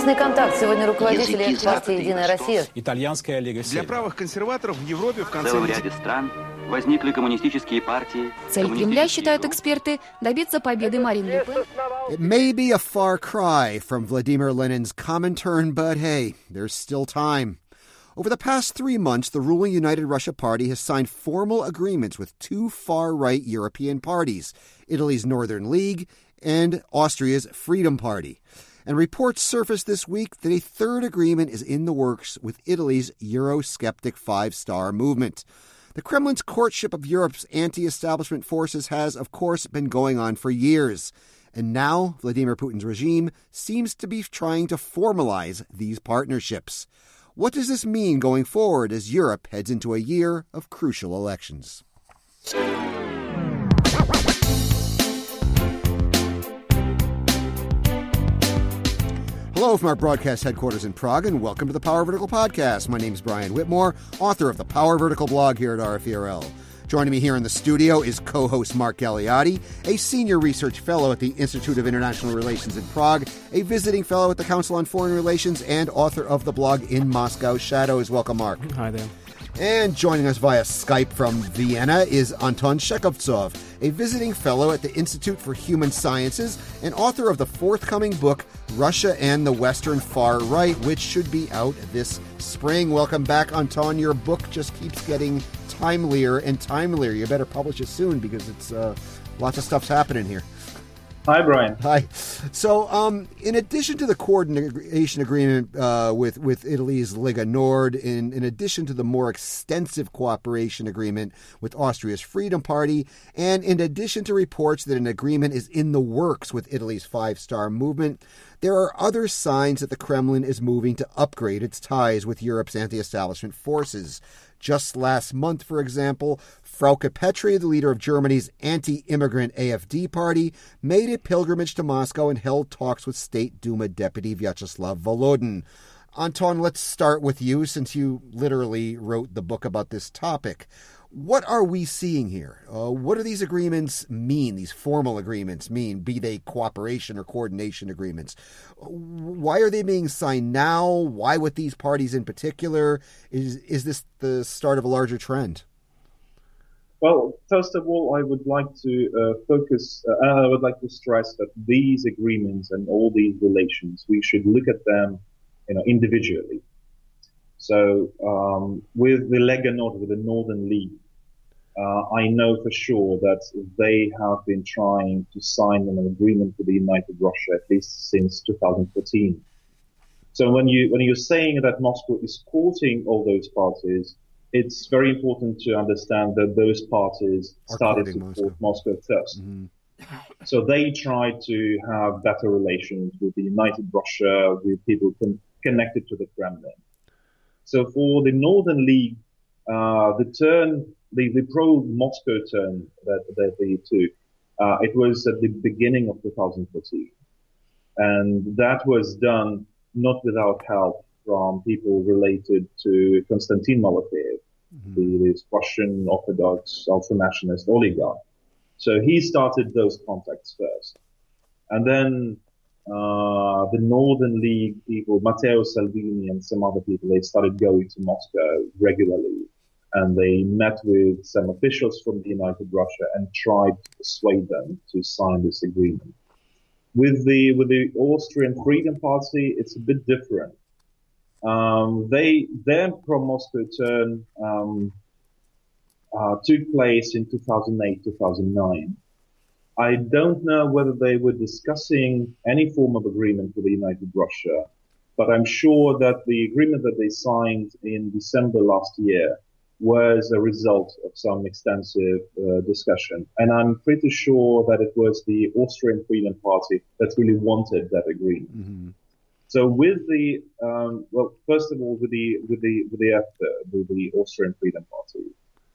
Тесный контакт сегодня руководителей партии «Единая Россия». Для правых консерваторов в Европе в конце... В целом ряде стран возникли коммунистические партии. Цель Кремля, считают эксперты, добиться победы Марин Ле Пен. It may be a far cry from Vladimir Lenin's Comintern, but hey, there's still time. Over the past 3 months, the ruling United Russia Party has signed formal agreements with two far-right European parties, Italy's Northern League and Austria's Freedom Party. And reports surfaced this week that a third agreement is in the works with Italy's Eurosceptic Five-Star movement. The Kremlin's courtship of Europe's anti-establishment forces has, of course, been going on for years. And now Vladimir Putin's regime seems to be trying to formalize these partnerships. What does this mean going forward as Europe heads into a year of crucial elections? Hello from our broadcast headquarters in Prague, and welcome to the Power Vertical Podcast. My name is Brian Whitmore, author of the Power Vertical blog here at RFERL. Joining me here in the studio is co-host Mark Galeotti, a senior research fellow at the Institute of International Relations in Prague, a visiting fellow at the Council on Foreign Relations, and author of the blog In Moscow Shadows. Welcome, Mark. Hi there. And joining us via Skype from Vienna is Anton Shekovtsov, a visiting fellow at the Institute for Human Sciences and author of the forthcoming book, Russia and the Western Far Right, which should be out this spring. Welcome back, Anton. Your book just keeps getting timelier and timelier. You better publish it soon because it's lots of stuff's happening here. Hi, Brian. Hi. So, in addition to the coordination agreement with Italy's Lega Nord, in addition to the more extensive cooperation agreement with Austria's Freedom Party, and in addition to reports that an agreement is in the works with Italy's Five-Star movement, there are other signs that the Kremlin is moving to upgrade its ties with Europe's anti-establishment forces. Just last month, for example, Frauke Petry, the leader of Germany's anti-immigrant AfD party, made a pilgrimage to Moscow and held talks with State Duma Deputy Vyacheslav Volodin. Anton, let's start with you, since you literally wrote the book about this topic. What are we seeing here? What do these agreements mean, these formal agreements mean, be they cooperation or coordination agreements? Why are they being signed now? Why with these parties in particular? Is this the start of a larger trend? Well, first of all, I would like to I would like to stress that these agreements and all these relations, we should look at them, individually. So, with the Lega Nord, with the Northern League, I know for sure that they have been trying to sign an agreement with the United Russia at least since 2014. So when you're saying that Moscow is courting all those parties, it's very important to understand that those parties started to court Moscow first. Mm-hmm. So they tried to have better relations with the United Russia, with people connected to the Kremlin. So for the Northern League, the pro-Moscow turn that they took, it was at the beginning of 2014. And that was done not without help from people related to Konstantin Malofeev, this Russian Orthodox ultra-nationalist oligarch. So he started those contacts first. And then the Northern League people, Matteo Salvini and some other people, they started going to Moscow regularly. And they met with some officials from the United Russia and tried to persuade them to sign this agreement. With the Austrian Freedom Party, it's a bit different. Their pro-Moscow turn took place in 2008, 2009. I don't know whether they were discussing any form of agreement with the United Russia, but I'm sure that the agreement that they signed in December last year was a result of some extensive discussion. And I'm pretty sure that it was the Austrian Freedom Party that really wanted that agreement. Mm-hmm. So with the, first of all, with the Austrian Freedom Party,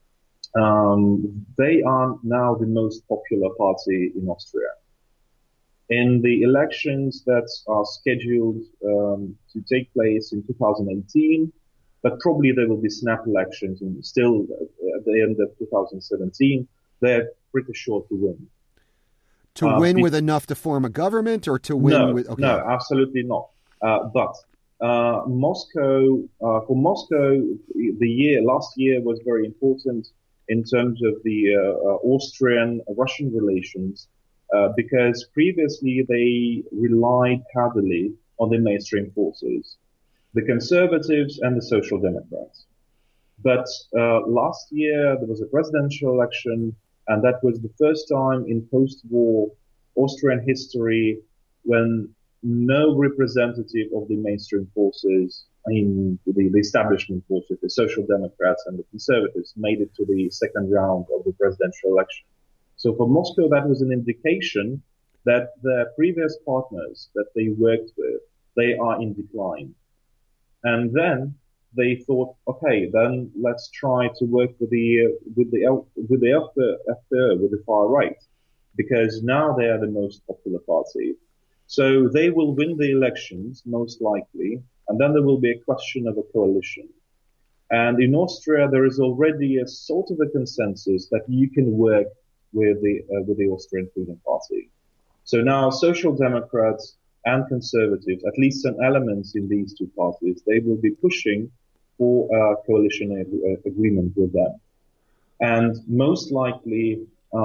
they are now the most popular party in Austria. In the elections that are scheduled to take place in 2018, but probably there will be snap elections and still at the end of 2017, they're pretty sure to win. To win with enough to form a government, or to win with... Okay. No, absolutely not. But Moscow, for Moscow, last year was very important in terms of the Austrian-Russian relations, because previously they relied heavily on the mainstream forces, the conservatives and the social democrats. But last year there was a presidential election, and that was the first time in post-war Austrian history when no representative of the mainstream forces, the establishment forces, the social democrats and the conservatives, made it to the second round of the presidential election. So for Moscow, that was an indication that their previous partners that they worked with, they are in decline. And then they thought, okay, then let's try to work with the FPÖ, with the far right, because now they are the most popular party. So they will win the elections, most likely, and then there will be a question of a coalition. And in Austria, there is already a sort of a consensus that you can work with the Austrian Freedom Party. So now Social Democrats and Conservatives, at least some elements in these two parties, they will be pushing for a coalition agreement with them. And most likely,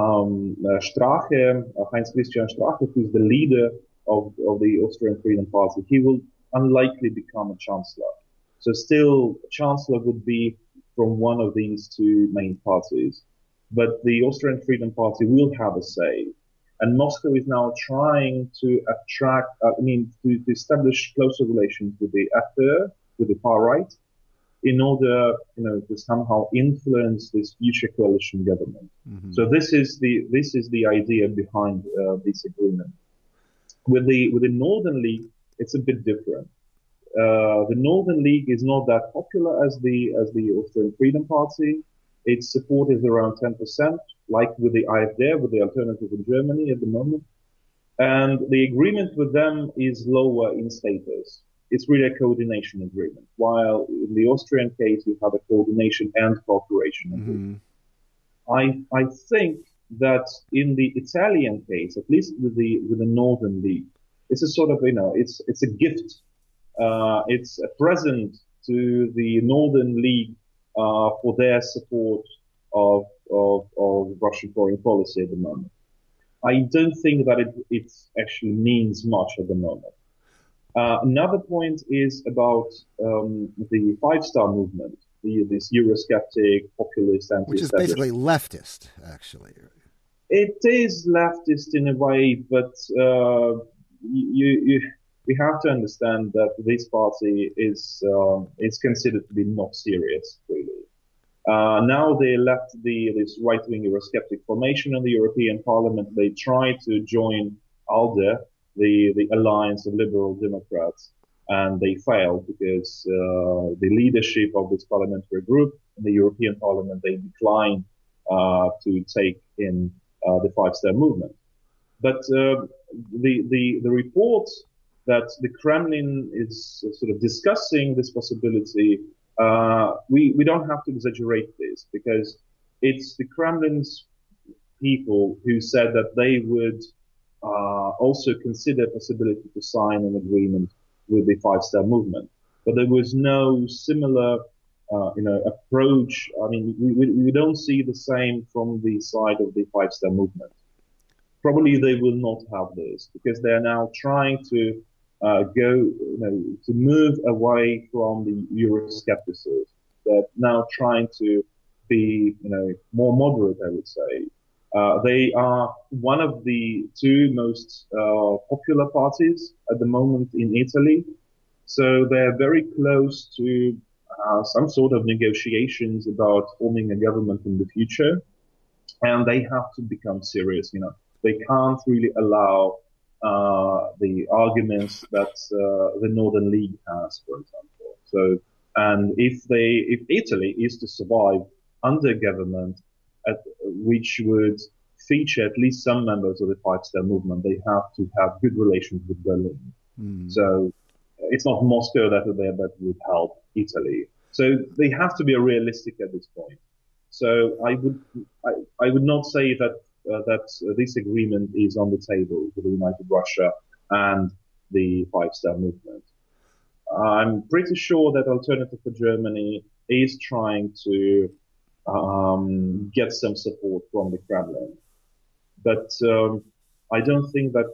Strache, Heinz-Christian Strache, who's the leader of the Austrian Freedom Party, he will unlikely become a chancellor. So still, a chancellor would be from one of these two main parties. But the Austrian Freedom Party will have a say. And Moscow is now trying to to establish closer relations with the FPÖ, with the far right, in order, to somehow influence this future coalition government. Mm-hmm. So this is the idea behind this agreement. With the Northern League, it's a bit different. The Northern League is not that popular as the Austrian Freedom Party. Its support is around 10%, like with the AfD, with the alternative in Germany at the moment. And the agreement with them is lower in status. It's really a coordination agreement, while in the Austrian case, you have a coordination and cooperation agreement. Mm-hmm. I think that in the Italian case, at least with the Northern League, it's a sort of, it's a gift. It's a present to the Northern League for their support of Russian foreign policy at the moment. I don't think that it actually means much at the moment. Another point is about the Five-Star movement, this Eurosceptic, populist, anti-establishment. Which is basically leftist, actually. It is leftist in a way, but we have to understand that this party is considered to be not serious, really. Now they left this right-wing Eurosceptic formation in the European Parliament. They tried to join ALDE, the Alliance of Liberal Democrats, and they failed because the leadership of this parliamentary group in the European Parliament, they declined to take in the Five-Star movement. But the report that the Kremlin is sort of discussing this possibility, we don't have to exaggerate this, because it's the Kremlin's people who said that they would also consider possibility to sign an agreement with the Five-Star movement. But there was no similar, approach. I mean, we don't see the same from the side of the Five-Star movement. Probably they will not have this, because they are now trying to to move away from the Euroscepticism. They're now trying to be, more moderate, I would say. They are one of the two most popular parties at the moment in Italy. So they're very close to some sort of negotiations about forming a government in the future. And they have to become serious, They can't really allow the arguments that the Northern League has, for example. So, and if Italy is to survive under government which would feature at least some members of the Five-Star movement, they have to have good relations with Berlin. Mm. So it's not Moscow that would help Italy. So they have to be realistic at this point. So I would not say that this agreement is on the table for the United Russia and the Five-Star movement. I'm pretty sure that Alternative for Germany is trying to get some support from the Kremlin. But I don't think that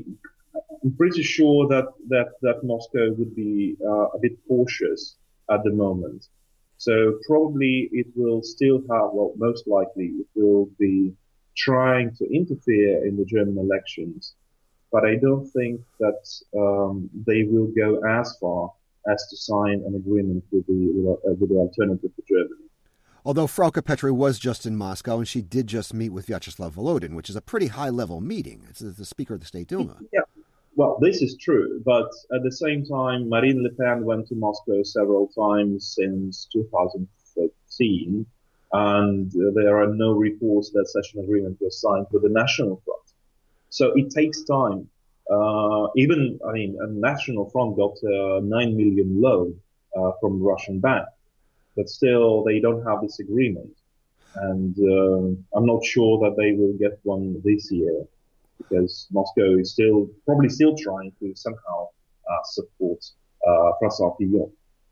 I'm pretty sure that Moscow would be a bit cautious at the moment. So probably it will still have, well, most likely it will be trying to interfere in the German elections. But I don't think that they will go as far as to sign an agreement with the Alternative for Germany. Although Frauke Petry was just in Moscow, and she did just meet with Vyacheslav Volodin, which is a pretty high-level meeting. It's the Speaker of the State Duma. Yeah, well, this is true. But at the same time, Marine Le Pen went to Moscow several times since 2013, and there are no reports that such an agreement was signed with the National Front. So it takes time. A National Front got a 9 million loan from the Russian bank, but still they don't have this agreement. And I'm not sure that they will get one this year, because Moscow is probably still trying to somehow support François Fillon.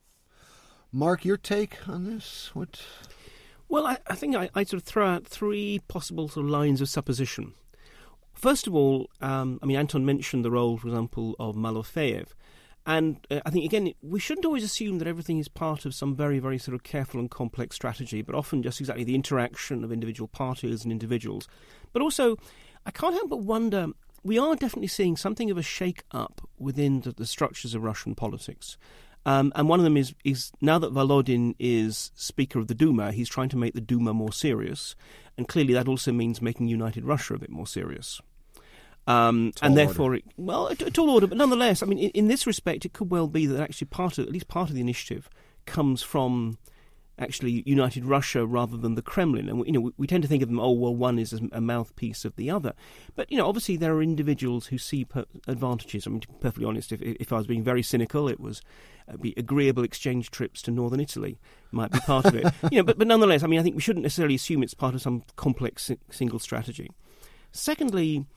Mark, your take on this? What? Well, I think I sort of throw out three possible sort of lines of supposition. First of all, Anton mentioned the role, for example, of Malofeev. And I think, again, we shouldn't always assume that everything is part of some very, very sort of careful and complex strategy, but often just exactly the interaction of individual parties and individuals. But also, I can't help but wonder, we are definitely seeing something of a shake-up within the structures of Russian politics. And one of them is now that Volodin is Speaker of the Duma, he's trying to make the Duma more serious. And clearly that also means making United Russia a bit more serious. And therefore, a tall order. But nonetheless, I mean, in this respect, it could well be that actually at least part of the initiative comes from actually United Russia rather than the Kremlin. And we tend to think of them, one is a mouthpiece of the other. But obviously there are individuals who see advantages. I mean, to be perfectly honest, if I was being very cynical, it was be agreeable exchange trips to northern Italy might be part of it. But nonetheless, I mean, I think we shouldn't necessarily assume it's part of some complex single strategy. Secondly,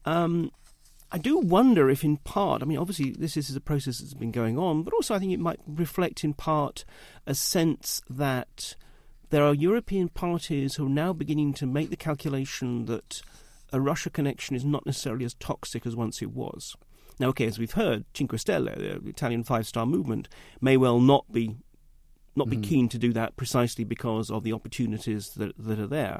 I do wonder if in part, I mean, obviously this is a process that's been going on, but also I think it might reflect in part a sense that there are European parties who are now beginning to make the calculation that a Russia connection is not necessarily as toxic as once it was. Now, okay, as we've heard, Cinque Stelle, the Italian five-star movement, may well not be keen to do that precisely because of the opportunities that are there.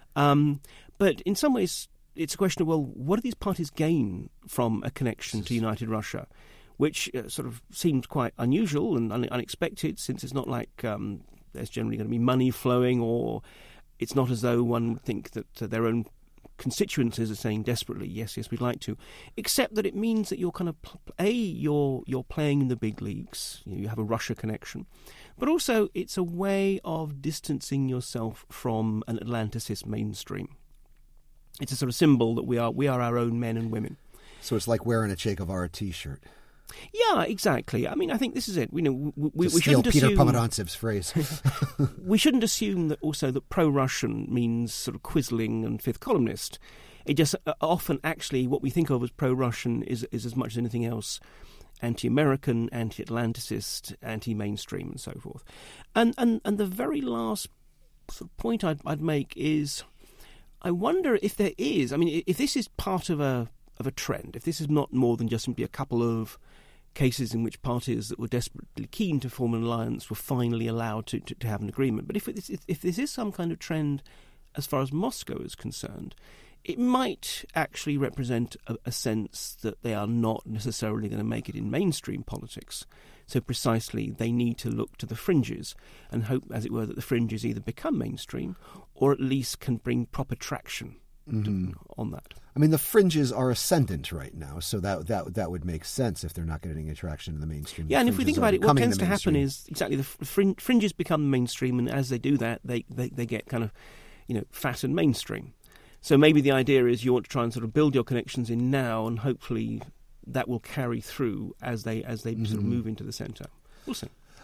But in some ways, it's a question of, what do these parties gain from a connection to United Russia, which sort of seems quite unusual and unexpected, since it's not like there's generally going to be money flowing, or it's not as though one would think that their own constituencies are saying desperately, yes, we'd like to, except that it means that you're kind of, you're playing in the big leagues, you have a Russia connection, but also it's a way of distancing yourself from an Atlanticist mainstream. It's a sort of symbol that we are our own men and women. So it's like wearing a Che Guevara T-shirt. Yeah, exactly. I mean, I think this is it. We shouldn't Peter assume... Pomerantsev's phrase. We shouldn't assume that also that pro-Russian means sort of Quisling and fifth columnist. It just often actually what we think of as pro-Russian is as much as anything else anti-American, anti-Atlanticist, anti-mainstream, and so forth. And the very last sort of point I'd make is, I wonder if there is, I mean, if this is part of a trend, if this is not more than just simply a couple of cases in which parties that were desperately keen to form an alliance were finally allowed to have an agreement. But if this is some kind of trend as far as Moscow is concerned, it might actually represent a sense that they are not necessarily going to make it in mainstream politics. So precisely they need to look to the fringes and hope, as it were, that the fringes either become mainstream or at least can bring proper traction on that. I mean, the fringes are ascendant right now, so that would make sense if they're not getting traction in the mainstream. Yeah, and if we think about it, what tends to happen is exactly the fringes become mainstream, and as they do that, they get kind of, fat and mainstream. So maybe the idea is you want to try and sort of build your connections in now, and hopefully that will carry through as they sort of move into the centre. We'll see.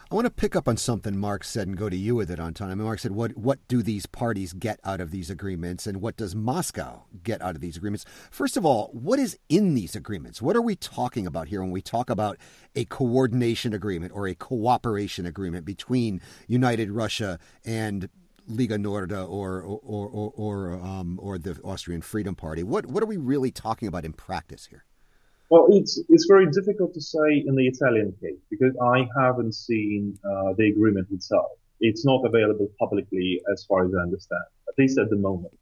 I want to pick up on something Mark said and go to you with it, Anton. I mean, Mark said, what do these parties get out of these agreements, and what does Moscow get out of these agreements? First of all, what is in these agreements? What are we talking about here when we talk about a coordination agreement or a cooperation agreement between United Russia and Liga Nord or the Austrian Freedom Party? What are we really talking about in practice here? Well, it's very difficult to say in the Italian case because I haven't seen the agreement itself. It's not available publicly as far as I understand, at least at the moment.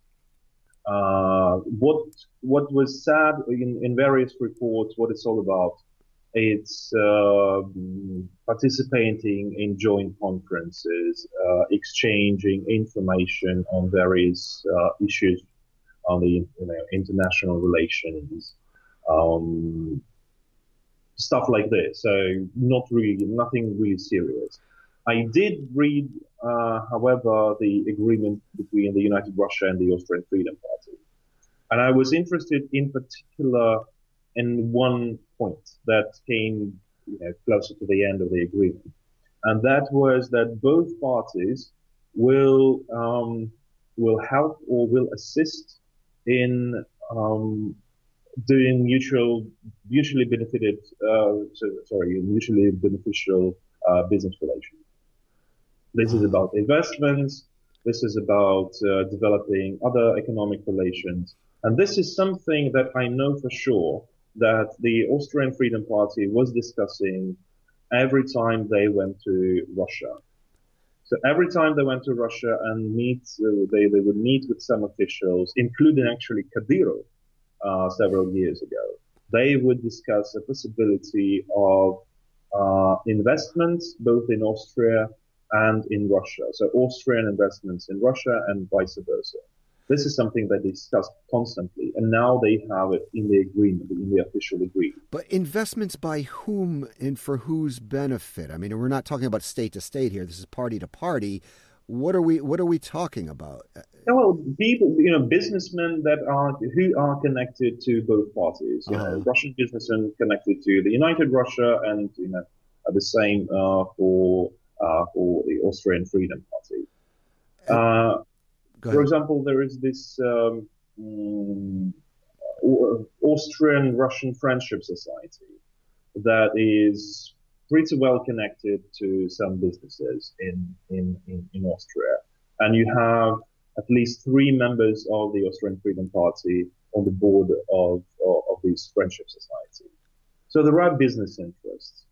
What was said in various reports, what it's all about, it's participating in joint conferences, exchanging information on various issues on the international relations. Stuff like this. So nothing really serious. I did read, however, the agreement between the United Russia and the Austrian Freedom Party. And I was interested in particular in one point that came closer to the end of the agreement. And that was that both parties will help or will assist in doing mutually beneficial business relations. This is about investments. This is about developing other economic relations. And this is something that I know for sure that the Austrian Freedom Party was discussing every time they went to Russia. So every time they went to Russia and they would meet with some officials, including actually Kadyrov, several years ago. They would discuss the possibility of investments both in Austria and in Russia. So Austrian investments in Russia and vice versa. This is something that they discussed constantly, and now they have it in the agreement, in the official agreement. But investments by whom and for whose benefit? I mean, we're not talking about state to state here. This is party to party. What are we talking about? Well, people, businessmen who are connected to both parties. Russian businessmen connected to the United Russia, and the same for the Austrian Freedom Party. For example, there is this Austrian-Russian Friendship Society that is pretty well connected to some businesses in Austria. And you have at least 3 members of the Austrian Freedom Party on the board of this Friendship Society. So there are business interests.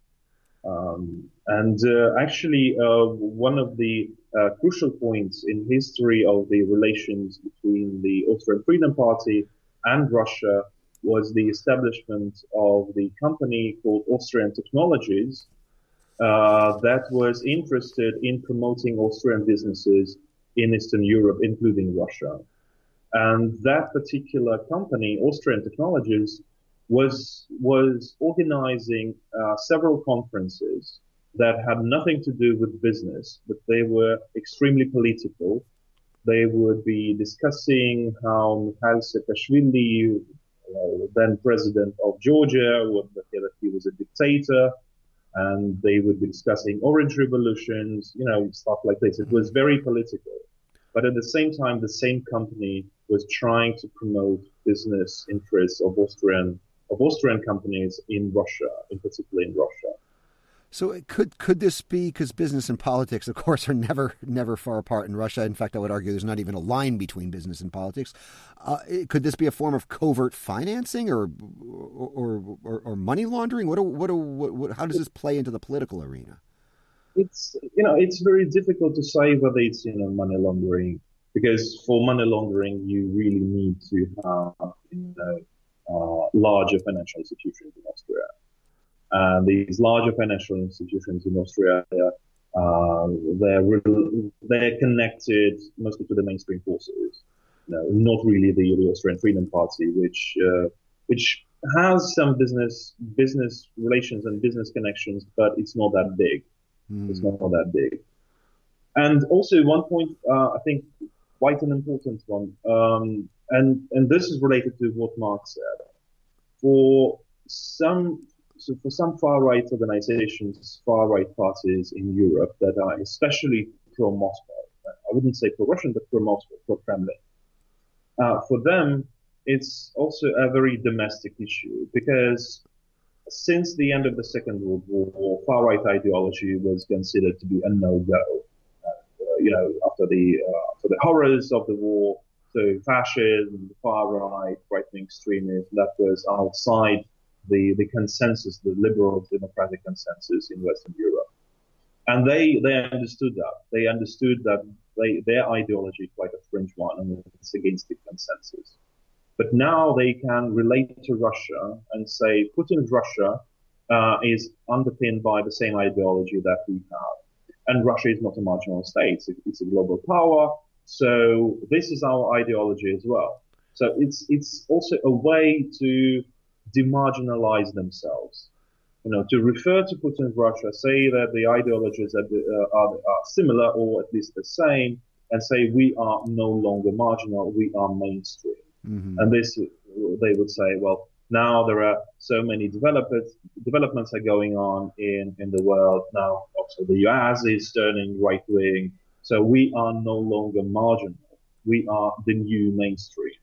Actually, one of the crucial points in history of the relations between the Austrian Freedom Party and Russia was the establishment of the company called Austrian Technologies that was interested in promoting Austrian businesses in Eastern Europe, including Russia. And that particular company, Austrian Technologies, was organizing several conferences that had nothing to do with business, but they were extremely political. They would be discussing how Mikhail Saakashvili, then president of Georgia, that he was a dictator, and they would be discussing orange revolutions, stuff like this. It was very political. But at the same time, the same company was trying to promote business interests of Austrian companies in Russia, in particular in Russia. So could this be, because business and politics, of course, are never far apart in Russia. In fact, I would argue there's not even a line between business and politics. Could this be a form of covert financing or money laundering? How does this play into the political arena? It's very difficult to say whether it's money laundering, because for money laundering you really need to have larger financial institutions in Austria. And these larger financial institutions in Austria, they're connected mostly to the mainstream forces. Not really the Austrian Freedom Party, which has some business relations and business connections, but it's not that big. It's not that big. And also one point, I think quite an important one, and this is related to what Mark said. For some so for some far-right organizations, far-right parties in Europe that are especially pro-Moscow, I wouldn't say pro-Russian, but pro-Moscow, pro-Kremlin, for them, it's also a very domestic issue because since the end of the Second World War, far-right ideology was considered to be a no-go. After the horrors of the war, so fascism, far-right, right-wing extremism, that was outside the consensus, the liberal democratic consensus in Western Europe. And they understood that. They understood that their ideology is quite a fringe one and it's against the consensus. But now they can relate to Russia and say Putin's Russia is underpinned by the same ideology that we have. And Russia is not a marginal state. It's a global power. So this is our ideology as well. So it's also a way to demarginalize themselves. To refer to Putin's Russia, say that the ideologies are similar or at least the same, and say we are no longer marginal, we are mainstream. Mm-hmm. And this, they would say, well, now there are so many developments are going on in the world. Now also the US is turning right wing. So we are no longer marginal. We are the new mainstream.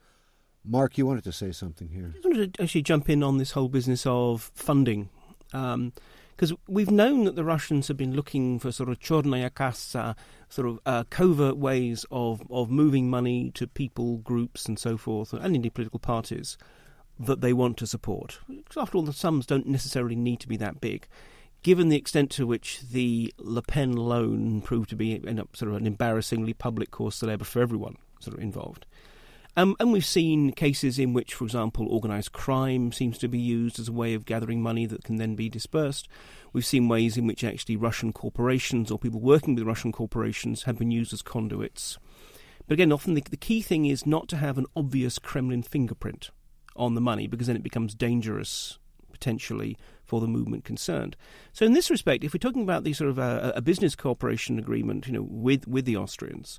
Mark, you wanted to say something here. I wanted to actually jump in on this whole business of funding. Because we've known that the Russians have been looking for sort of chornaya kassa, sort of covert ways of moving money to people, groups and so forth, and indeed political parties that they want to support. Because after all, the sums don't necessarily need to be that big. Given the extent to which the Le Pen loan proved to end up sort of an embarrassingly public cause célèbre for everyone sort of involved. And we've seen cases in which, for example, organised crime seems to be used as a way of gathering money that can then be dispersed. We've seen ways in which actually Russian corporations or people working with Russian corporations have been used as conduits. But again, often the key thing is not to have an obvious Kremlin fingerprint on the money, because then it becomes dangerous, potentially, for the movement concerned. So in this respect, if we're talking about the sort of a business cooperation agreement, with the Austrians,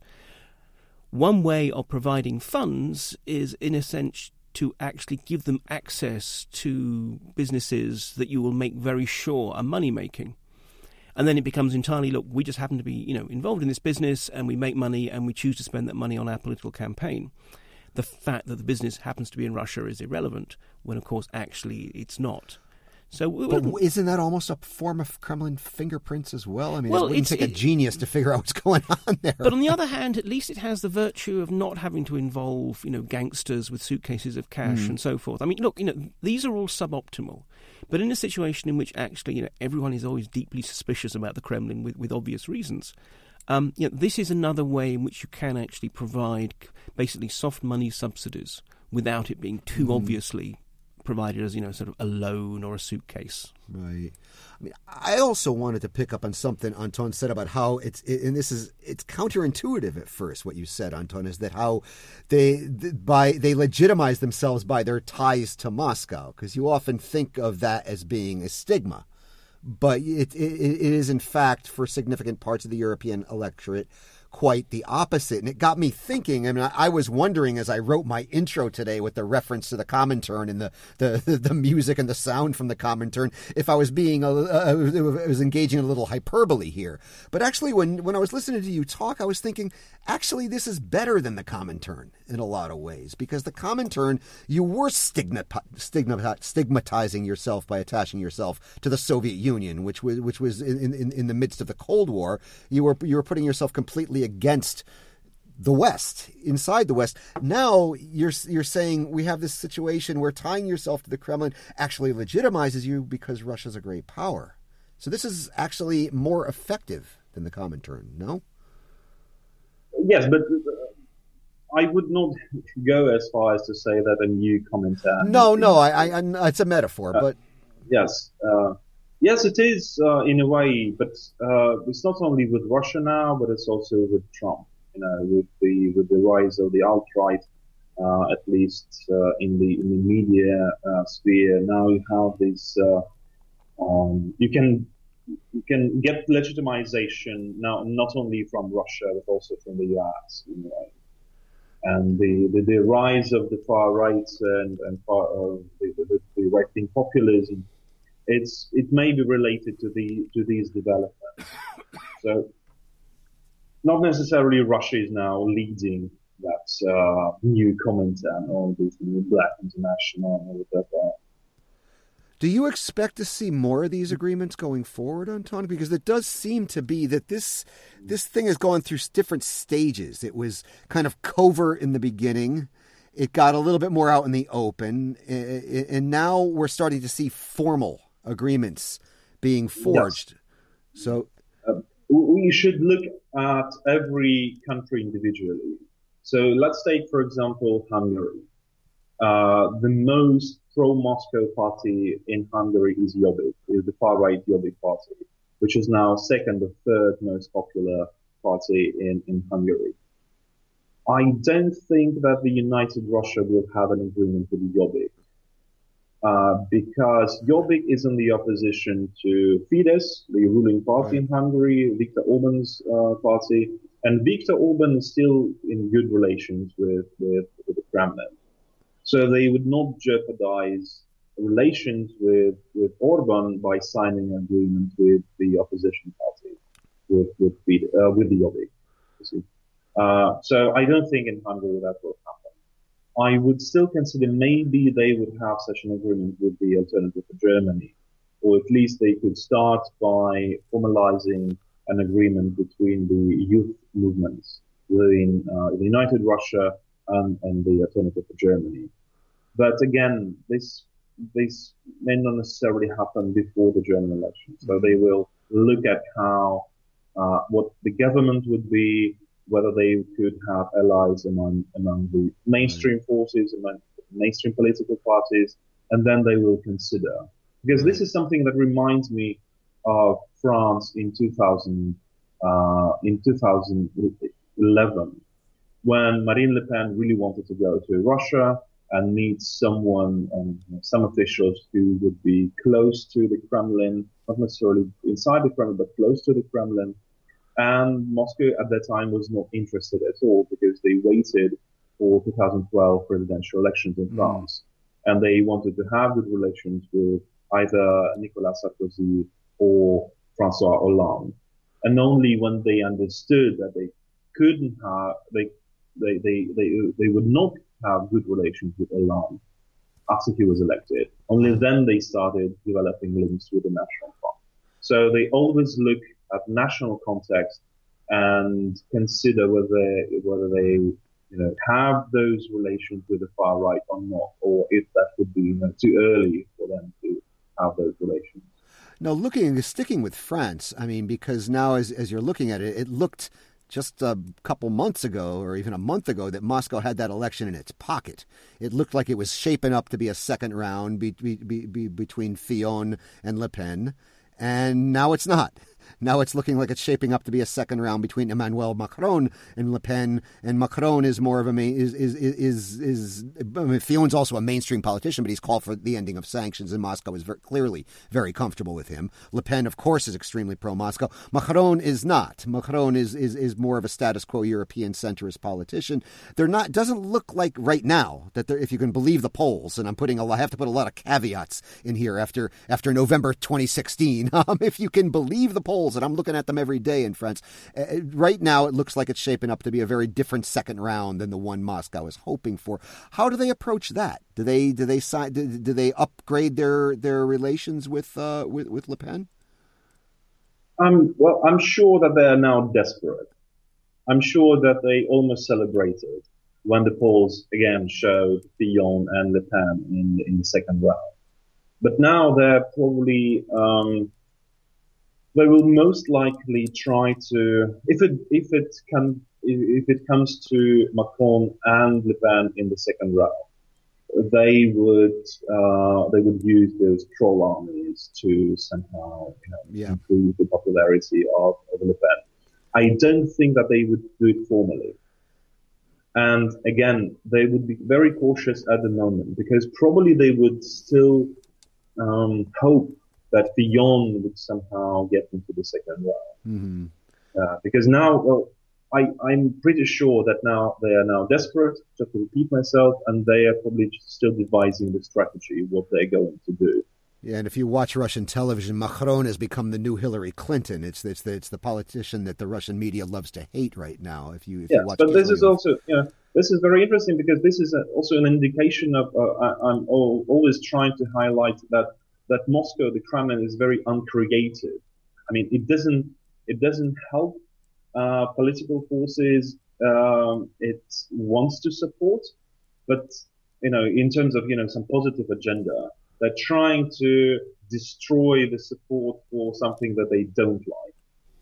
one way of providing funds is, in a sense, to actually give them access to businesses that you will make very sure are money-making. And then it becomes entirely, look, we just happen to be, involved in this business and we make money and we choose to spend that money on our political campaign. The fact that the business happens to be in Russia is irrelevant, when, of course, actually it's not. So, but isn't that almost a form of Kremlin fingerprints as well? I mean, it wouldn't take a genius to figure out what's going on there. But on the other hand, at least it has the virtue of not having to involve, gangsters with suitcases of cash and so forth. I mean, look, these are all suboptimal. But in a situation in which actually, everyone is always deeply suspicious about the Kremlin with obvious reasons, this is another way in which you can actually provide basically soft money subsidies without it being too obviously provided as, sort of a loan or a suitcase. Right. I mean, I also wanted to pick up on something Anton said about how it's counterintuitive at first, what you said, Anton, is that how they legitimize themselves by their ties to Moscow, because you often think of that as being a stigma. But it is, in fact, for significant parts of the European electorate, quite the opposite. And it got me thinking. I mean, I was wondering as I wrote my intro today with the reference to the Comintern and the music and the sound from the Comintern, if I was I was engaging in a little hyperbole here. But actually, when I was listening to you talk, I was thinking, actually, this is better than the Comintern in a lot of ways, because the Comintern, you were stigmatizing yourself by attaching yourself to the Soviet Union, which was in the midst of the Cold War. You were putting yourself completely against the West, inside the West. Now you're saying we have this situation where tying yourself to the Kremlin actually legitimizes you because Russia's a great power. So this is actually more effective than the Comintern, no? Yes, but I would not go as far as to say that a new Comintern... No, I it's a metaphor, but... Yes. Yes, it is in a way, but it's not only with Russia now, but it's also with Trump. With the rise of the alt-right, at least in the media sphere. Now you have this. You can get legitimization now not only from Russia but also from the US. And the rise of the far right and the right-wing populism it may be related to these developments. So, not necessarily Russia is now leading that new Comintern on this new Black International or whatever. Do you expect to see more of these agreements going forward, Anton? Because it does seem to be that this thing has gone through different stages. It was kind of covert in the beginning. It got a little bit more out in the open. And now we're starting to see formal agreements being forged. Yes. So we should look at every country individually. So let's take, for example, Hungary. The most pro-Moscow party in Hungary is Jobbik, is the far-right Jobbik party, which is now second or third most popular party in Hungary. I don't think that the United Russia will have an agreement with Jobbik, because Jobbik is in the opposition to Fidesz, the ruling party in Hungary, Viktor Orban's party, and Viktor Orban is still in good relations with the Kremlin. So they would not jeopardize relations with Orban by signing an agreement with the opposition party, with the Jobbik. You see. So I don't think in Hungary that will happen. I would still consider maybe they would have such an agreement with the Alternative for Germany, or at least they could start by formalizing an agreement between the youth movements within the United Russia and the Alternative for Germany. But again, this may not necessarily happen before the German election. So they will look at how what the government would be, whether they could have allies among the mainstream forces, among mainstream political parties, and then they will consider. Because this is something that reminds me of France in 2011, when Marine Le Pen really wanted to go to Russia and meet someone, some officials who would be close to the Kremlin, not necessarily inside the Kremlin, but close to the Kremlin. And Moscow at that time was not interested at all, because they waited for 2012 presidential elections in France. And they wanted to have good relations with either Nicolas Sarkozy or François Hollande. And only when they understood that they couldn't have, they would not have good relations with Hollande after he was elected, only then they started developing links with the National Front. So they always look at national context and consider whether they have those relations with the far right or not, or if that would be too early for them to have those relations. Now, sticking with France, I mean, because now as you're looking at it, it looked just a couple months ago, or even a month ago, that Moscow had that election in its pocket. It looked like it was shaping up to be a second round between Fillon and Le Pen, and now it's not. Now it's looking like it's shaping up to be a second round between Emmanuel Macron and Le Pen, and Macron is more of a Fillon's also a mainstream politician, but he's called for the ending of sanctions, and Moscow is clearly very comfortable with him. Le Pen, of course, is extremely pro-Moscow. Macron is not. Macron is more of a status quo European centrist politician. Doesn't look like right now that if you can believe the polls, and I have to put a lot of caveats in here after November 2016. If you can believe the polls, and I'm looking at them every day in France, right now it looks like it's shaping up to be a very different second round than the one Moscow is hoping for. How do they approach that? Do they upgrade their relations with Le Pen? Well, I'm sure that they are now desperate. I'm sure that they almost celebrated when the polls again showed Fillon and Le Pen in the second round. But now they're probably they will most likely try to, if it comes to Macron and Le Pen in the second round, they would use those troll armies to somehow improve the popularity of Le Pen. I don't think that they would do it formally. And again, they would be very cautious at the moment, because probably they would still hope that Fillon would somehow get into the second round. Mm-hmm. Because now, well, I'm pretty sure that now they are now desperate, just to repeat myself, and they are probably still devising the strategy, what they're going to do. Yeah, and if you watch Russian television, Macron has become the new Hillary Clinton. It's the politician that the Russian media loves to hate right now. If you watch, but this is also this is very interesting because this is also an indication of I'm always trying to highlight that Moscow, the Kremlin, is very uncreative. I mean, it doesn't help political forces. It wants to support, but in terms of some positive agenda. They're trying to destroy the support for something that they don't like.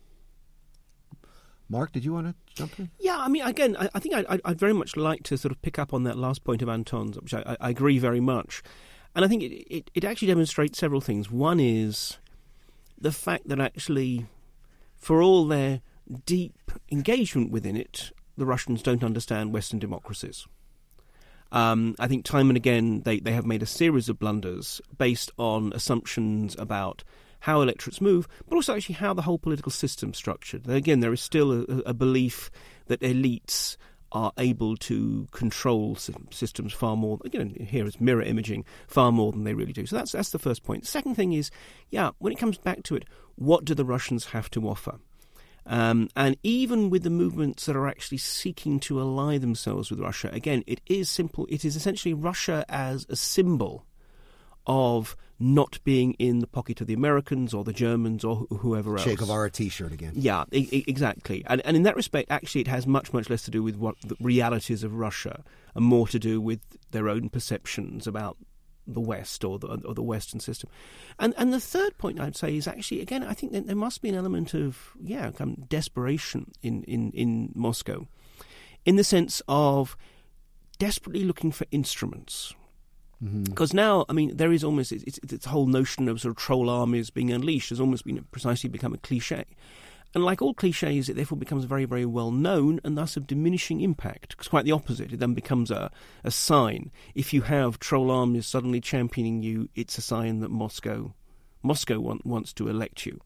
Mark, did you want to jump in? Yeah, I mean, again, I think I'd very much like to sort of pick up on that last point of Anton's, which I agree very much. And I think it actually demonstrates several things. One is the fact that actually, for all their deep engagement within it, the Russians don't understand Western democracies. I think time and again they have made a series of blunders based on assumptions about how electorates move, but also actually how the whole political system's structured. Again, there is still a belief that elites are able to control systems far more, here is mirror imaging, far more than they really do. So that's the first point. The second thing is, when it comes back to it, what do the Russians have to offer? And even with the movements that are actually seeking to ally themselves with Russia, again, it is simple. It is essentially Russia as a symbol of not being in the pocket of the Americans or the Germans or whoever else. Che Guevara T-shirt again. Yeah, exactly. And in that respect, actually, it has much, much less to do with what the realities of Russia and more to do with their own perceptions about the West or the Western system. And the third point I'd say is actually, again, I think that there must be an element of kind of desperation in Moscow, in the sense of desperately looking for instruments. Because now, I mean, there is almost it's whole notion of sort of troll armies being unleashed has almost precisely become a cliche. And like all cliches, it therefore becomes very, very well known and thus of diminishing impact. It's quite the opposite. It then becomes a sign. If you have troll armies suddenly championing you, it's a sign that Moscow wants to elect you.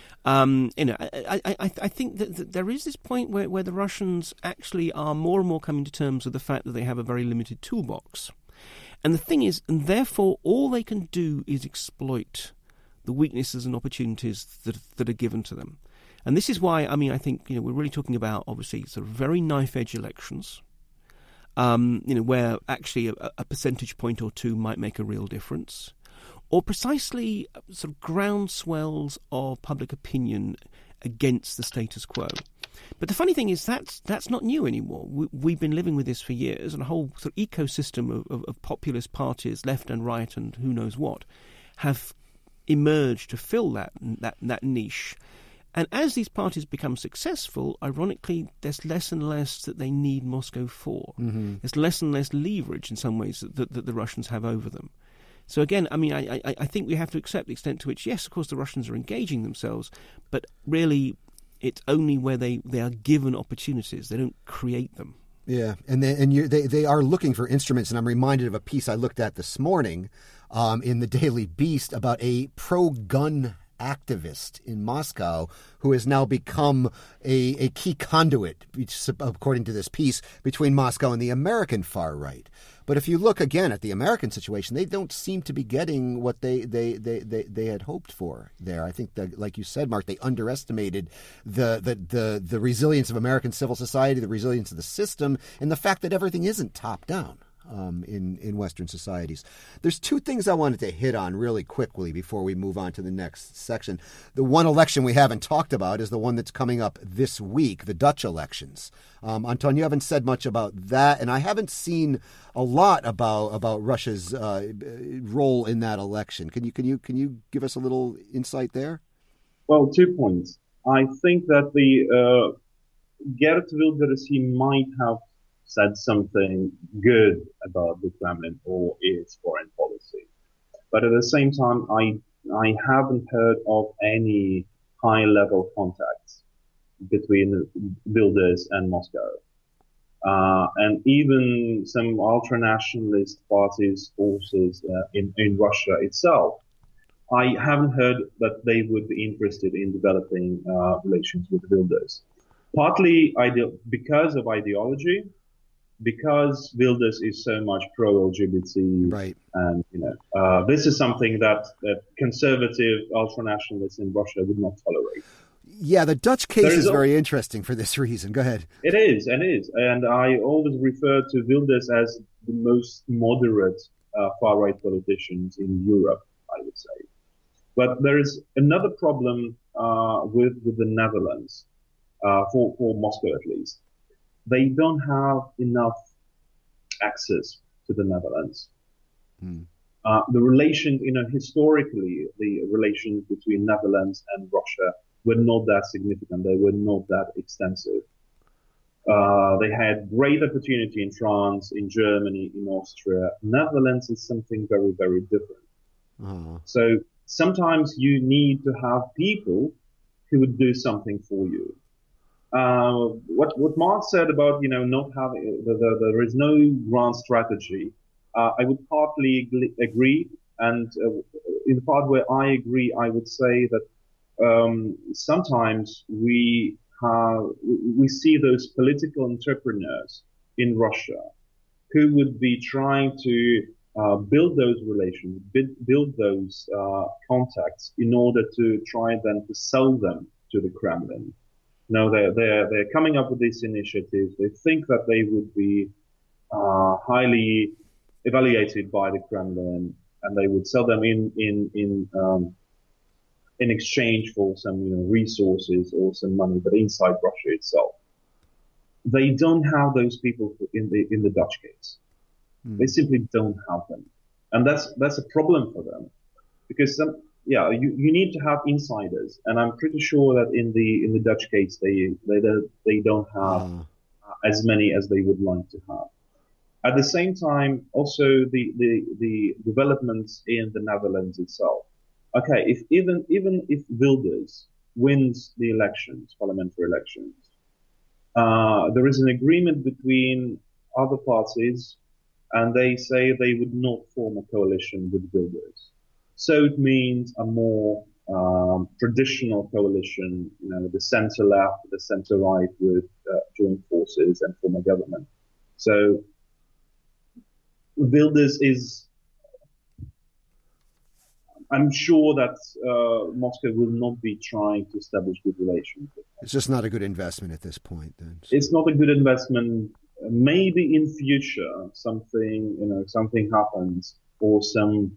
I think that there is this point where the Russians actually are more and more coming to terms with the fact that they have a very limited toolbox. And the thing is, and therefore all they can do is exploit the weaknesses and opportunities that are given to them. And this is why, I mean, I think, we're really talking about, obviously, sort of very knife-edge elections, where actually a percentage point or two might make a real difference, or precisely sort of groundswells of public opinion against the status quo. But the funny thing is that's not new anymore. We've been living with this for years, and a whole sort of ecosystem of populist parties, left and right and who knows what, have emerged to fill that niche. And as these parties become successful, ironically, there's less and less that they need Moscow for. Mm-hmm. There's less and less leverage in some ways that the Russians have over them. So again, I mean, I think we have to accept the extent to which, yes, of course, the Russians are engaging themselves, but really it's only where they are given opportunities. They don't create them. Yeah, and they are looking for instruments, and I'm reminded of a piece I looked at this morning in the Daily Beast about a pro-gun activist in Moscow who has now become a key conduit, according to this piece, between Moscow and the American far right. But if you look again at the American situation, they don't seem to be getting what they had hoped for there. I think that, like you said, Mark, they underestimated the resilience of American civil society, the resilience of the system, and the fact that everything isn't top down. In Western societies. There's two things I wanted to hit on really quickly before we move on to the next section. The one election we haven't talked about is the one that's coming up this week, the Dutch elections. Anton, you haven't said much about that, and I haven't seen a lot about Russia's role in that election. Can you give us a little insight there? Well, 2 points. I think that the Geert Wilders, he might have said something good about the Kremlin or its foreign policy. But at the same time, I haven't heard of any high-level contacts between Wilders and Moscow. And even some ultranationalist parties, forces in Russia itself, I haven't heard that they would be interested in developing relations with Wilders. Partly because of ideology, because Wilders is so much pro-LGBT, Right. and this is something that conservative ultranationalists in Russia would not tolerate. Yeah, the Dutch case is very interesting for this reason. Go ahead. It is. And I always refer to Wilders as the most moderate far-right politicians in Europe, I would say. But there is another problem with the Netherlands, for Moscow at least. They don't have enough access to the Netherlands. The relations, historically, the relations between Netherlands and Russia were not that significant. They were not that extensive. They had great opportunity in France, in Germany, in Austria. Netherlands is something very, very different. So sometimes you need to have people who would do something for you. What Mark said about not having there is no grand strategy, I would partly agree, and in the part where I agree, I would say that sometimes we see those political entrepreneurs in Russia who would be trying to build those relations, build those contacts in order to try then to sell them to the Kremlin. They're coming up with these initiatives. They think that they would be highly evaluated by the Kremlin, and they would sell them in exchange for some resources or some money, but inside Russia itself. They don't have those people in the Dutch case. They simply don't have them, and that's a problem for them, because you need to have insiders, and I'm pretty sure that in the Dutch case they don't have as many as they would like to have. At the same time, also the developments in the Netherlands itself. Okay, even if Wilders wins the elections, parliamentary elections, there is an agreement between other parties, and they say they would not form a coalition with Wilders. So it means a more traditional coalition, the center left, the center right would join forces and form a government. So Wilders is, I'm sure that Moscow will not be trying to establish good relations with them. It's just not a good investment at this point, then. So. It's not a good investment. Maybe in future something happens, or some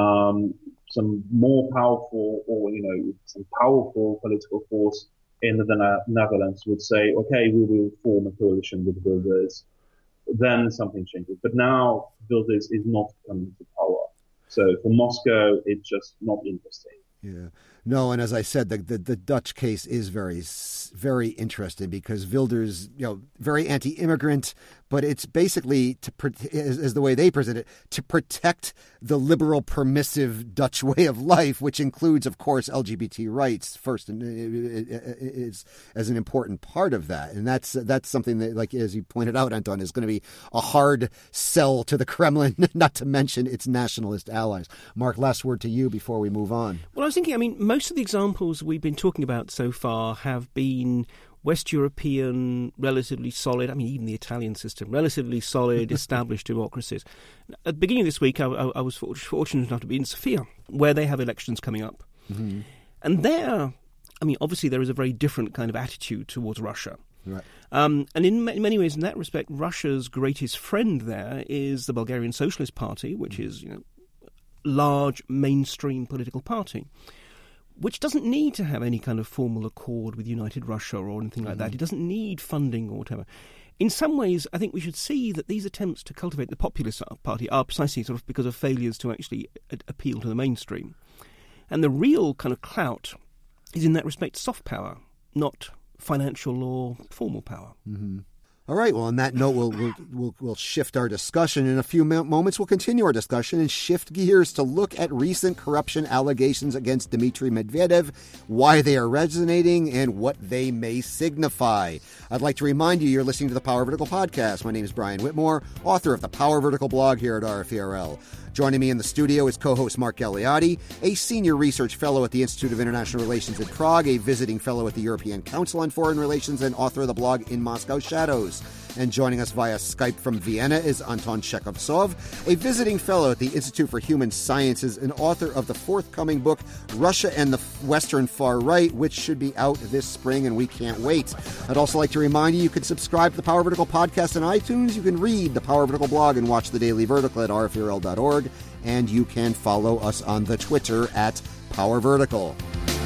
more powerful, or some powerful political force in the Netherlands would say, okay, we will form a coalition with Wilders. Then something changes. But now Wilders is not coming to power. So for Moscow, it's just not interesting. Yeah. No, and as I said, the Dutch case is very, very interesting because Wilders, very anti-immigrant, but it's basically as the way they present it, to protect the liberal, permissive Dutch way of life, which includes, of course, LGBT rights first, and is as an important part of that. And that's something that, like as you pointed out, Anton, is going to be a hard sell to the Kremlin, not to mention its nationalist allies. Mark, last word to you before we move on. Well, I was thinking, most of the examples we've been talking about so far have been West European, relatively solid, even the Italian system, relatively solid, established democracies. At the beginning of this week, I was fortunate enough to be in Sofia, where they have elections coming up. Mm-hmm. And there, obviously there is a very different kind of attitude towards Russia. Right. And in many ways, in that respect, Russia's greatest friend there is the Bulgarian Socialist Party, which is, large mainstream political party, which doesn't need to have any kind of formal accord with United Russia or anything like that. It doesn't need funding or whatever. In some ways, I think we should see that these attempts to cultivate the populist party are precisely sort of because of failures to actually appeal to the mainstream. And the real kind of clout is in that respect soft power, not financial or formal power. Mm-hmm. All right. Well, on that note, we'll shift our discussion. In a few moments, we'll continue our discussion and shift gears to look at recent corruption allegations against Dmitry Medvedev, why they are resonating, and what they may signify. I'd like to remind you, you're listening to the Power Vertical podcast. My name is Brian Whitmore, author of the Power Vertical blog here at RFERL. Joining me in the studio is co-host Mark Galeotti, a senior research fellow at the Institute of International Relations in Prague, a visiting fellow at the European Council on Foreign Relations, and author of the blog In Moscow Shadows. And joining us via Skype from Vienna is Anton Chekovtsov, a visiting fellow at the Institute for Human Sciences and author of the forthcoming book, Russia and the Western Far Right, which should be out this spring, and we can't wait. I'd also like to remind you can subscribe to the Power Vertical podcast on iTunes. You can read the Power Vertical blog and watch the Daily Vertical at rfurl.org. And you can follow us on the Twitter at Power Vertical.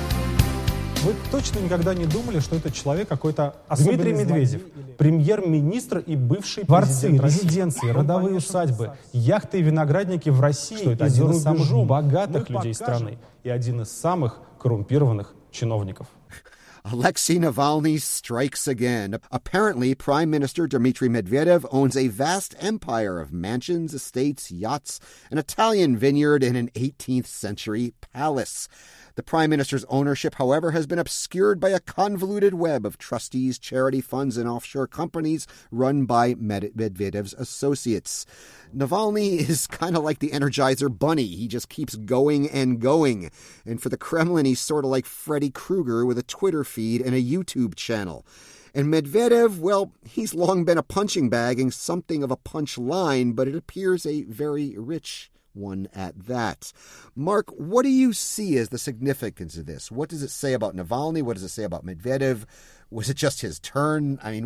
Вы точно никогда не думали, что этот человек какой-то особенный Дмитрий Медведев, премьер-министр и бывший дворцы, резиденции, родовые усадьбы, яхты и виноградники в России, что это один из самых богатых людей страны и один из самых коррумпированных чиновников. Alexei Navalny strikes again. Apparently, Prime Minister Dmitry Medvedev owns a vast empire of mansions, estates, yachts, an Italian vineyard, and an 18th century palace. The Prime Minister's ownership, however, has been obscured by a convoluted web of trustees, charity funds, and offshore companies run by Medvedev's associates. Navalny is kind of like the Energizer Bunny. He just keeps going and going. And for the Kremlin, he's sort of like Freddy Krueger with a Twitter feed and a YouTube channel. And Medvedev, well, he's long been a punching bag and something of a punch line, but it appears a very rich one at that. Mark, what do you see as the significance of this? What does it say about Navalny? What does it say about Medvedev? Was it just his turn? I mean,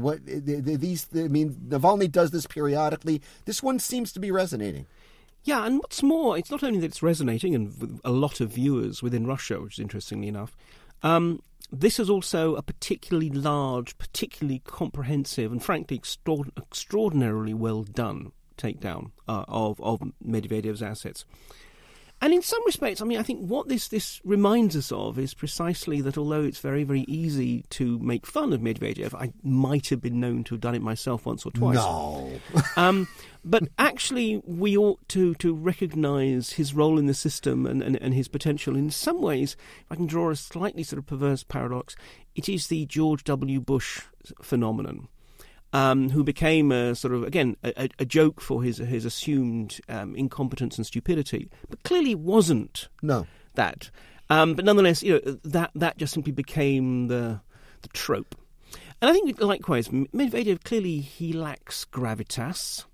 Navalny does this periodically. This one seems to be resonating. Yeah, and what's more, it's not only that it's resonating and with a lot of viewers within Russia, which is interestingly enough. This is also a particularly large, particularly comprehensive, and frankly extraordinarily well done takedown of Medvedev's assets. And in some respects, I mean, I think what this reminds us of is precisely that although it's very, very easy to make fun of Medvedev, I might have been known to have done it myself once or twice. No. But actually, we ought to recognise his role in the system and his potential. In some ways, if I can draw a slightly sort of perverse paradox, it is the George W. Bush phenomenon. Who became a sort of, again, a joke for his assumed incompetence and stupidity, but clearly wasn't that. But nonetheless, that just simply became the trope. And I think likewise, Medvedev clearly he lacks gravitas.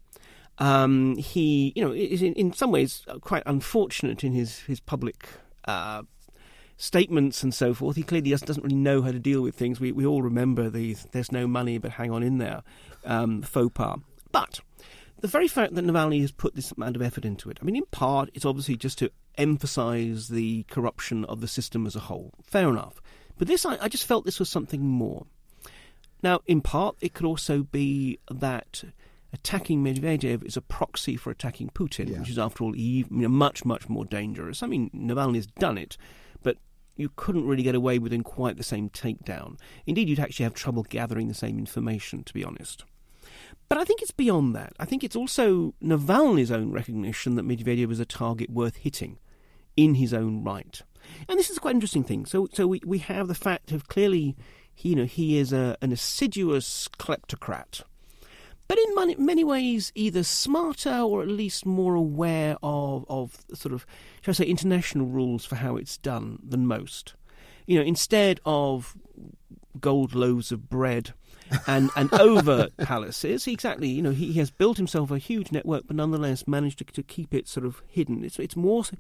He, is in some ways quite unfortunate in his public statements and so forth. He clearly doesn't really know how to deal with things. We all remember the "there's no money, but hang on in there" faux pas. But the very fact that Navalny has put this amount of effort into it, I mean, in part, it's obviously just to emphasise the corruption of the system as a whole. Fair enough. But this, I just felt this was something more. Now, in part, it could also be that attacking Medvedev is a proxy for attacking Putin, which is, after all, much, much more dangerous. I mean, Navalny's done it, but you couldn't really get away with in quite the same takedown. Indeed, you'd actually have trouble gathering the same information, to be honest. But I think it's beyond that. I think it's also Navalny's own recognition that Medvedev is a target worth hitting in his own right. And this is quite an interesting thing. So we have the fact of clearly, he is an assiduous kleptocrat, but in many ways either smarter or at least more aware of sort of, shall I say, international rules for how it's done than most. Instead of gold loaves of bread and overt palaces, he has built himself a huge network, but nonetheless managed to keep it sort of hidden. It's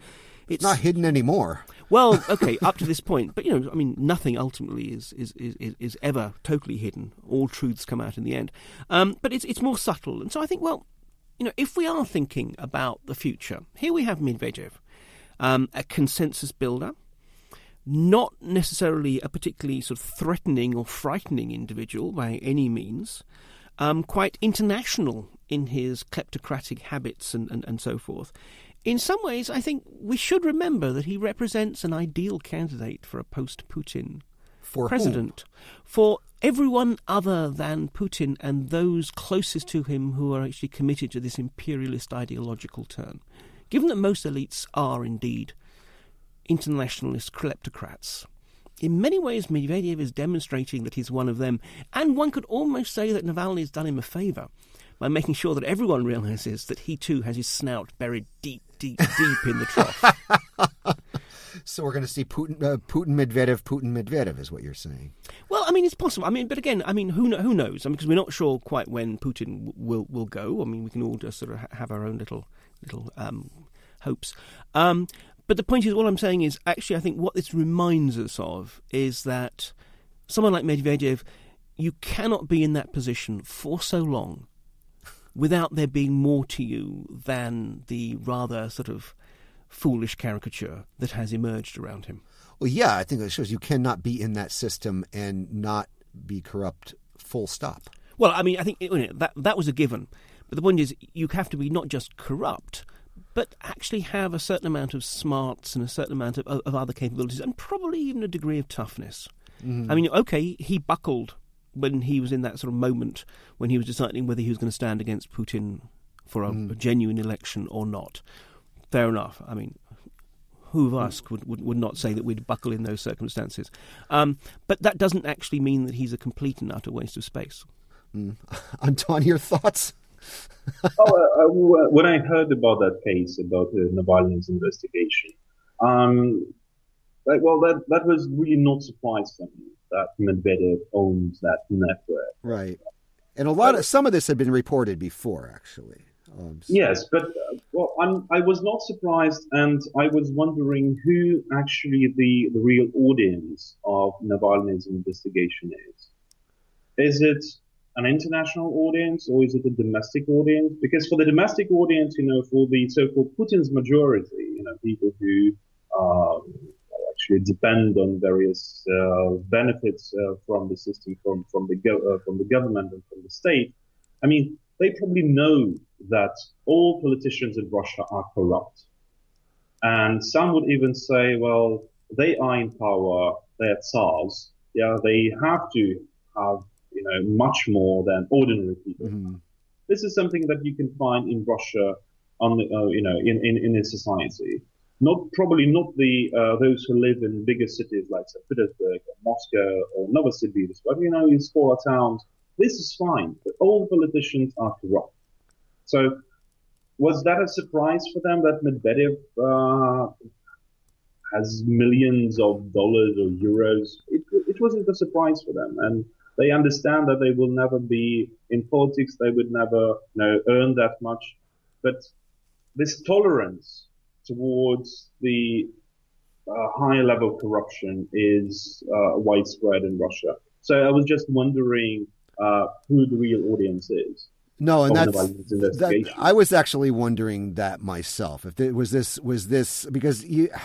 not hidden anymore. Well, okay, up to this point, but nothing ultimately is ever totally hidden. All truths come out in the end. But it's more subtle, and so I think, if we are thinking about the future, here we have Medvedev, a consensus builder, not necessarily a particularly sort of threatening or frightening individual by any means, quite international in his kleptocratic habits and so forth. In some ways, I think we should remember that he represents an ideal candidate for a post-Putin president. For everyone other than Putin and those closest to him who are actually committed to this imperialist ideological turn. Given that most elites are indeed internationalist kleptocrats, in many ways, Medvedev is demonstrating that he's one of them. And one could almost say that Navalny has done him a favour by making sure that everyone realises that he too has his snout buried deep, deep, deep in the trough. So we're going to see Putin, Medvedev is what you're saying. Well, I mean, it's possible. I mean, but again, I mean, who knows? I mean, because we're not sure quite when Putin will go. I mean, we can all just sort of have our own little hopes. But the point is, what I'm saying is, actually, I think what this reminds us of is that someone like Medvedev, you cannot be in that position for so long without there being more to you than the rather sort of foolish caricature that has emerged around him. Well, yeah, I think it shows you cannot be in that system and not be corrupt, full stop. Well, I mean, I think that was a given. But the point is, you have to be not just corrupt, but actually have a certain amount of smarts and a certain amount of other capabilities, and probably even a degree of toughness. Mm-hmm. I mean, okay, he buckled when he was in that sort of moment when he was deciding whether he was going to stand against Putin for a genuine election or not. Fair enough. I mean, who of us would not say that we'd buckle in those circumstances? But that doesn't actually mean that he's a complete and utter waste of space. Anton, your thoughts? When I heard about that case, about Navalny's investigation, that was really not surprised for me that Medvedev owns that network. Right. And some of this had been reported before, actually. Yes, but I was not surprised, and I was wondering who actually the real audience of Navalny's investigation is. Is it an international audience, or is it a domestic audience? Because for the domestic audience, for the so-called Putin's majority, people who actually depend on various benefits from the system, from the government and from the state. I mean, they probably know that all politicians in Russia are corrupt. And some would even say, well, they are in power, they're Tsars. Yeah, they have to have, much more than ordinary people. Mm-hmm. This is something that you can find in Russia, in a society. Probably not those who live in bigger cities like St. Petersburg or Moscow or Novosibirsk, but in smaller towns. This is fine, but all politicians are corrupt. So was that a surprise for them that Medvedev has millions of dollars or euros? It wasn't a surprise for them. And they understand that they will never be in politics. They would never earn that much. But this tolerance towards the high level corruption is widespread in Russia. So I was just wondering who the real audience is. No, and I was actually wondering that myself. If it was this because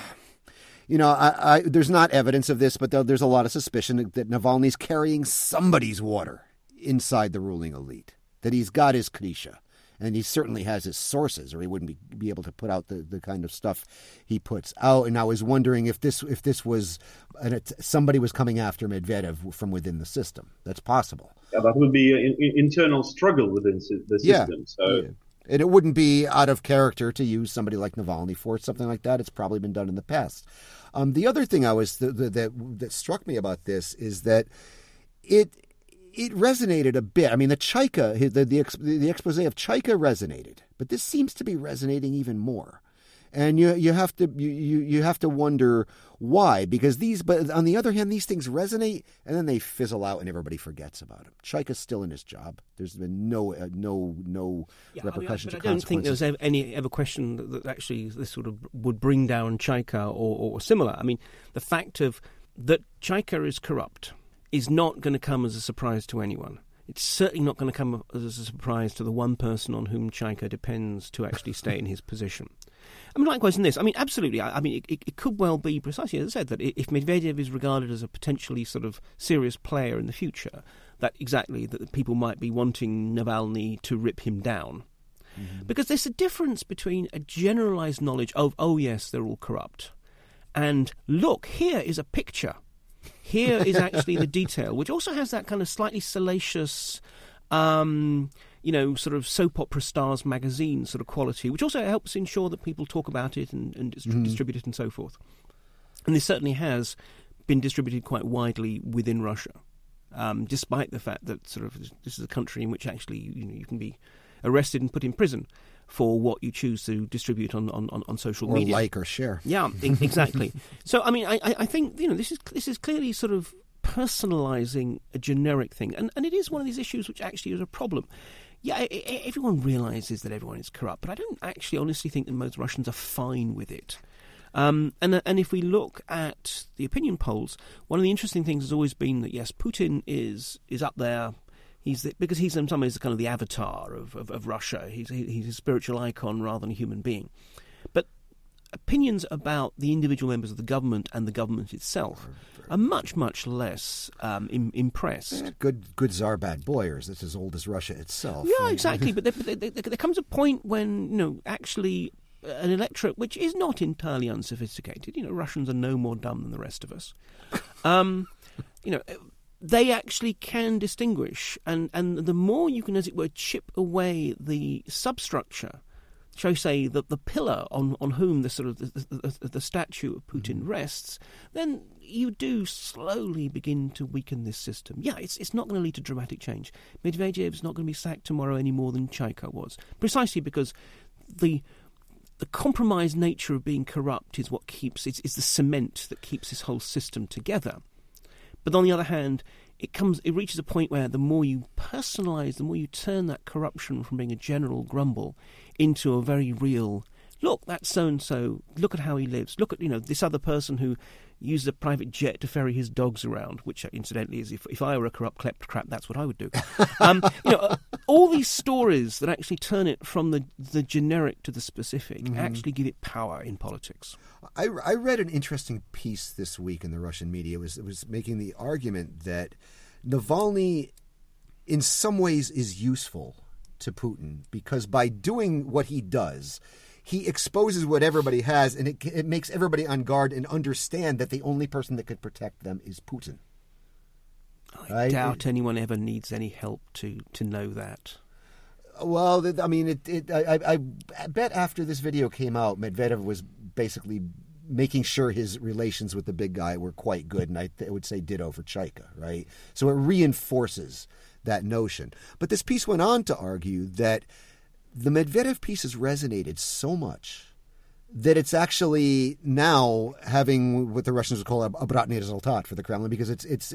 there's not evidence of this, but there's a lot of suspicion that Navalny's carrying somebody's water inside the ruling elite. That he's got his Krisha, and he certainly has his sources, or he wouldn't be able to put out the kind of stuff he puts out. And I was wondering if this was somebody was coming after Medvedev from within the system. That's possible. Yeah, that would be an internal struggle within the system. Yeah. So. Yeah. And it wouldn't be out of character to use somebody like Navalny for something like that. It's probably been done in the past. The other thing that struck me about this is that it resonated a bit. I mean, the Chaika, the expose of Chaika resonated, but this seems to be resonating even more. And you have to wonder why, because but on the other hand, these things resonate and then they fizzle out and everybody forgets about them. Chaika's still in his job. There's been no repercussions. I don't think there was ever question that actually this sort of would bring down Chaika or similar. I mean, the fact that Chaika is corrupt is not going to come as a surprise to anyone. It's certainly not going to come as a surprise to the one person on whom Chaika depends to actually stay in his position. I mean, likewise in this. I mean, absolutely. I mean, it could well be precisely as I said, that if Medvedev is regarded as a potentially sort of serious player in the future, that people might be wanting Navalny to rip him down. Mm-hmm. Because there's a difference between a generalized knowledge of, oh yes, they're all corrupt, and look, here is a picture. Here is actually the detail, which also has that kind of slightly salacious, sort of soap opera stars magazine sort of quality, which also helps ensure that people talk about it and distribute it and so forth. And this certainly has been distributed quite widely within Russia, despite the fact that sort of this is a country in which actually you can be arrested and put in prison for what you choose to distribute on social media. Or like or share. Yeah, exactly. So, I mean, I think, this is clearly sort of personalising a generic thing. And it is one of these issues which actually is a problem. Yeah, everyone realises that everyone is corrupt, but I don't actually honestly think that most Russians are fine with it. And if we look at the opinion polls, one of the interesting things has always been that, yes, Putin is up there. Because he's in some ways kind of the avatar of Russia. He's a spiritual icon rather than a human being. But opinions about the individual members of the government and the government itself are much, much less impressed. Good Tsar, bad boyers. That's as old as Russia itself. Yeah, exactly. But there comes a point when, actually an electorate which is not entirely unsophisticated, Russians are no more dumb than the rest of us, they actually can distinguish, and the more you can, as it were, chip away the substructure, shall we say, the pillar on whom the sort of the statue of Putin rests, then you do slowly begin to weaken this system. Yeah, it's not going to lead to dramatic change. Medvedev's not going to be sacked tomorrow any more than Chaika was, precisely because the compromised nature of being corrupt is what keeps it's the cement that keeps this whole system together. But on the other hand, it reaches a point where the more you personalise, the more you turn that corruption from being a general grumble into a very real, look, that's so-and-so, look at how he lives, look at, this other person who uses a private jet to ferry his dogs around, which incidentally is, if I were a corrupt kleptocrat, that's what I would do. All these stories that actually turn it from the generic to the specific actually give it power in politics. I read an interesting piece this week in the Russian media. It was making the argument that Navalny in some ways is useful to Putin because by doing what he does, he exposes what everybody has, and it makes everybody on guard and understand that the only person that could protect them is Putin. I doubt anyone ever needs any help to know that. Well, I mean, I bet after this video came out, Medvedev was basically making sure his relations with the big guy were quite good, and I would say ditto for Chaika, right? So it reinforces that notion. But this piece went on to argue that the Medvedev piece has resonated so much that it's actually now having what the Russians would call a obratny rezultat for the Kremlin because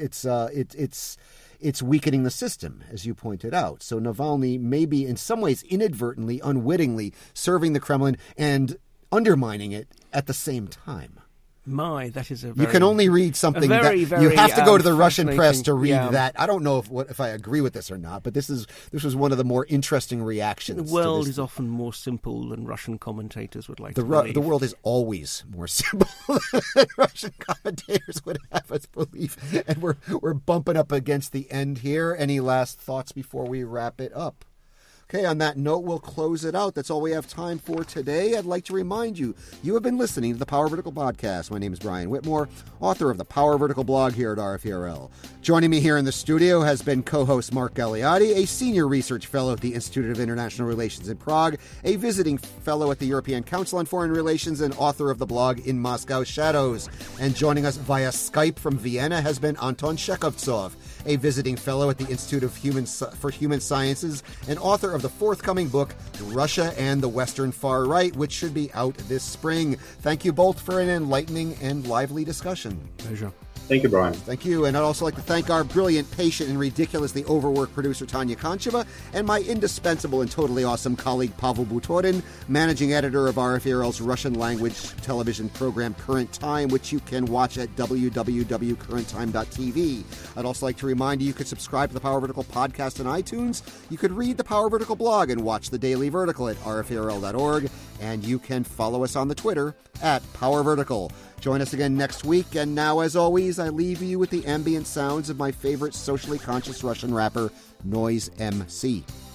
it's weakening the system, as you pointed out. So Navalny may be in some ways inadvertently, unwittingly serving the Kremlin and undermining it at the same time. That is you can only read something very, that you have to go to the Russian press to read yeah. that. I don't know if I agree with this or not, but this was one of the more interesting reactions. The world is often more simple than Russian commentators would like to believe. The world is always more simple than Russian commentators would have us believe. And we're bumping up against the end here. Any last thoughts before we wrap it up? Okay, on that note, we'll close it out. That's all we have time for today. I'd like to remind you, you have been listening to the Power Vertical Podcast. My name is Brian Whitmore, author of the Power Vertical blog here at RFERL. Joining me here in the studio has been co-host Mark Galeotti, a senior research fellow at the Institute of International Relations in Prague, a visiting fellow at the European Council on Foreign Relations, and author of the blog In Moscow Shadows. And joining us via Skype from Vienna has been Anton Shekovtsov, a visiting fellow at the Institute for Human Sciences and author of the forthcoming book, Russia and the Western Far Right, which should be out this spring. Thank you both for an enlightening and lively discussion. Pleasure. Thank you, Brian. Thank you. And I'd also like to thank our brilliant, patient, and ridiculously overworked producer, Tanya Koncheva, and my indispensable and totally awesome colleague, Pavel Butorin, managing editor of RFERL's Russian-language television program, Current Time, which you can watch at www.currenttime.tv. I'd also like to remind you could subscribe to the Power Vertical podcast on iTunes. You could read the Power Vertical blog and watch the Daily Vertical at rferl.org. And you can follow us on the Twitter at Power Vertical. Join us again next week. And now, as always, I leave you with the ambient sounds of my favorite socially conscious Russian rapper, Noise MC.